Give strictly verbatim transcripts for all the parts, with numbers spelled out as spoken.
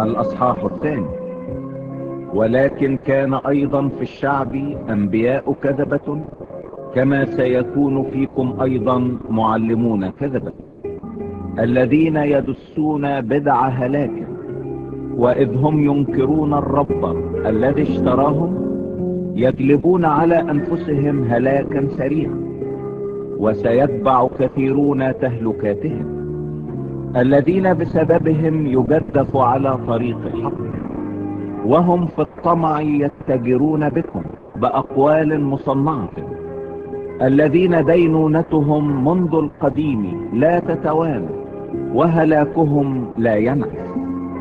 الأصحاح الثاني. ولكن كان أيضا في الشعب أنبياء كذبة، كما سيكون فيكم أيضا معلمون كذبة، الذين يدسون بدع هلاك، وإذ هم ينكرون الرب الذي اشتراهم يجلبون على أنفسهم هلاكا سريعا، وسيتبع كثيرون تهلكاتهم، الذين بسببهم يجدف على طريق الحق، وهم في الطمع يتجرون بكم بأقوال مصنعة، الذين دينونتهم منذ القديم لا تتوانى، وهلاكهم لا ينعس.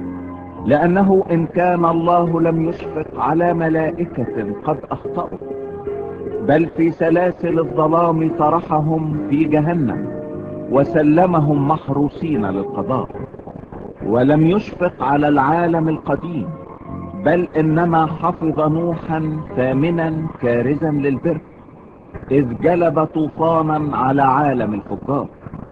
لأنه إن كان الله لم يشفق على ملائكة قد أخطأوا، بل في سلاسل الظلام طرحهم في جهنم وسلمهم محروسين للقضاء، ولم يشفق على العالم القديم، بل إنما حفظ نوحا ثامنا كارزا للبر، إذ جلب طوفانا على عالم الفجار،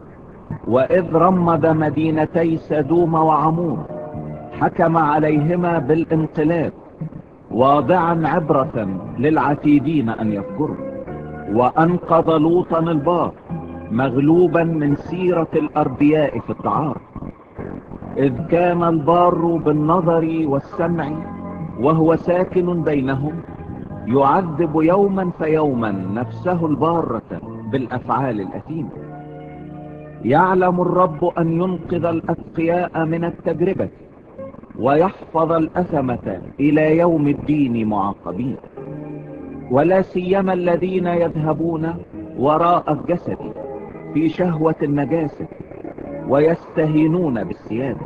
وإذ رمد مدينتي سدوم وعمور حكم عليهما بالانقلاب، واضعا عبرة للعتيدين أن يفجروا، وأنقذ لوطا البار مغلوبا من سيرة الأربياء في الدعار، إذ كان البار بالنظر والسمع وهو ساكن بينهم، يعذب يوما فيوما نفسه البارة بالأفعال الأثيمة. يعلم الرب أن ينقذ الأتقياء من التجربة، ويحفظ الأثمة إلى يوم الدين معاقبين، ولا سيما الذين يذهبون وراء الجسد في شهوة النجاسة، ويستهينون بالسيادة،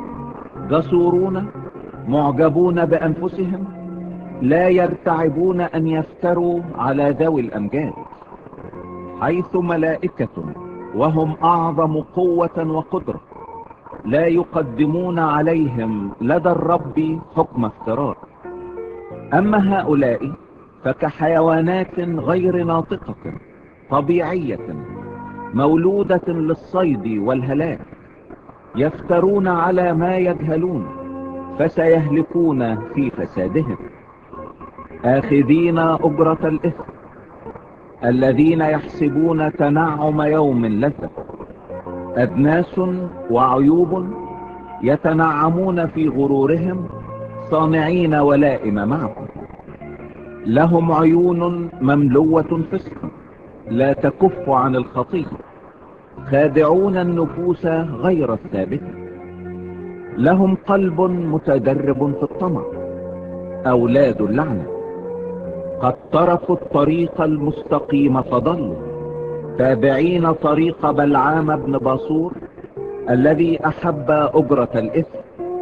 جسورون معجبون بأنفسهم، لا يرتعبون أن يفتروا على ذوي الأمجاد، حيث ملائكة وهم أعظم قوة وقدرة لا يقدمون عليهم لدى الرب حكم افتراء. أما هؤلاء فكحيوانات غير ناطقة طبيعية مولودة للصيد والهلاك، يفترون على ما يجهلون، فسيهلكون في فسادهم، آخذين أجرة الإثم، الذين يحسبون تنعم يوم لذة، أدناس وعيوب يتنعمون في غرورهم، صانعين ولائم معهم، لهم عيون مملوة فسقا لا تكف عن الخطية، خادعون النفوس غير الثابتة، لهم قلب متدرب في الطمع، أولاد اللعنة، قد تركوا الطريق المستقيم فضلوا، تابعين طريق بلعام بن باصور الذي أحب أجرة الإثم،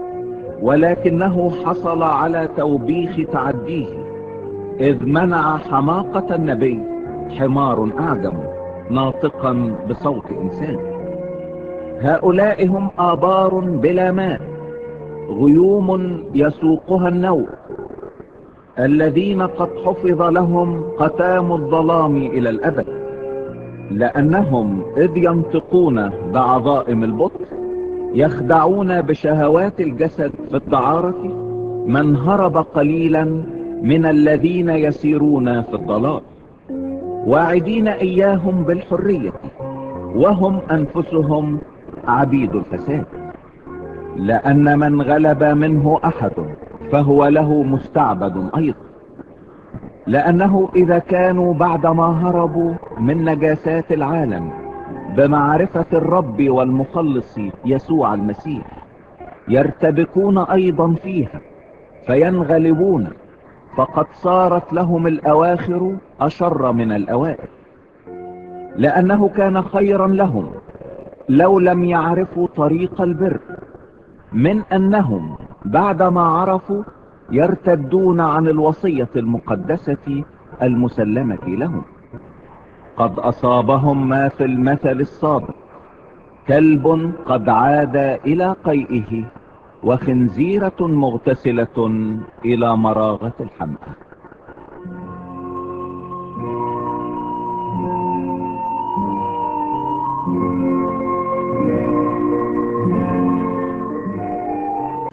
ولكنه حصل على توبيخ تعديه، إذ منع حماقة النبي حمار أعجم ناطقا بصوت إنسان. هؤلاء هم آبار بلا ماء، غيوم يسوقها النوء، الذين قد حفظ لهم ختام الظلام إلى الأبد، لأنهم إذ ينطقون بعظائم البطء يخدعون بشهوات الجسد في الدعارة من هرب قليلا من الذين يسيرون في الضلال، واعدين إياهم بالحرية وهم أنفسهم عبيد الفساد. لأن من غلب منه أحد فهو له مستعبد أيضا، لأنه إذا كانوا بعدما هربوا من نجاسات العالم بمعرفة الرب والمخلص يسوع المسيح يرتبكون أيضا فيها فينغلبون، فقد صارت لهم الأواخر أشر من الأوائل. لأنه كان خيرا لهم لو لم يعرفوا طريق البر، من أنهم بعدما عرفوا يرتدون عن الوصية المقدسة المسلمة لهم. قد أصابهم ما في المثل السابق، كلب قد عاد إلى قيئه، وخنزيرة مغتسلة إلى مراغة الحمأة.